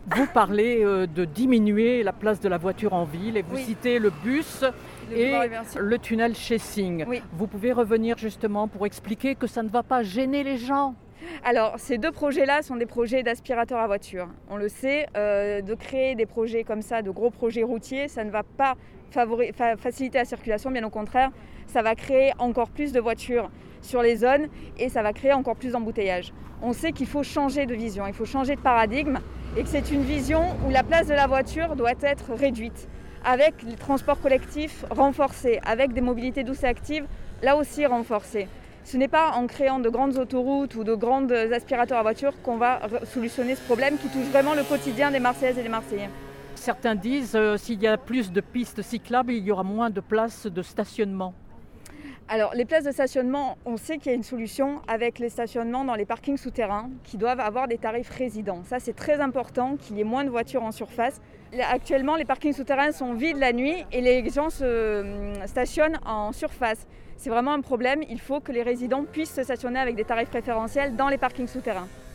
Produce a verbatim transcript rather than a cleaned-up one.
Vous parlez euh, de diminuer la place de la voiture en ville et vous Oui. citez le bus Le et pouvoir réversible. le tunnel Chessing. Oui. Vous pouvez revenir justement pour expliquer que ça ne va pas gêner les gens. Alors, ces deux projets-là sont des projets d'aspirateurs à voiture. On le sait, euh, de créer des projets comme ça, de gros projets routiers, ça ne va pas favori- fa- faciliter la circulation, bien au contraire, ça va créer encore plus de voitures sur les zones et ça va créer encore plus d'embouteillages. On sait qu'il faut changer de vision, il faut changer de paradigme et que c'est une vision où la place de la voiture doit être réduite, avec les transports collectifs renforcés, avec des mobilités douces et actives, là aussi renforcées. Ce n'est pas en créant de grandes autoroutes ou de grands aspirateurs à voiture qu'on va solutionner ce problème qui touche vraiment le quotidien des Marseillaises et des Marseillais. Certains disent euh, s'il y a plus de pistes cyclables, il y aura moins de places de stationnement. Alors, les places de stationnement, on sait qu'il y a une solution avec les stationnements dans les parkings souterrains qui doivent avoir des tarifs résidents. Ça, c'est très important qu'il y ait moins de voitures en surface. Actuellement, les parkings souterrains sont vides la nuit et les gens se stationnent en surface. C'est vraiment un problème. Il faut que les résidents puissent se stationner avec des tarifs préférentiels dans les parkings souterrains.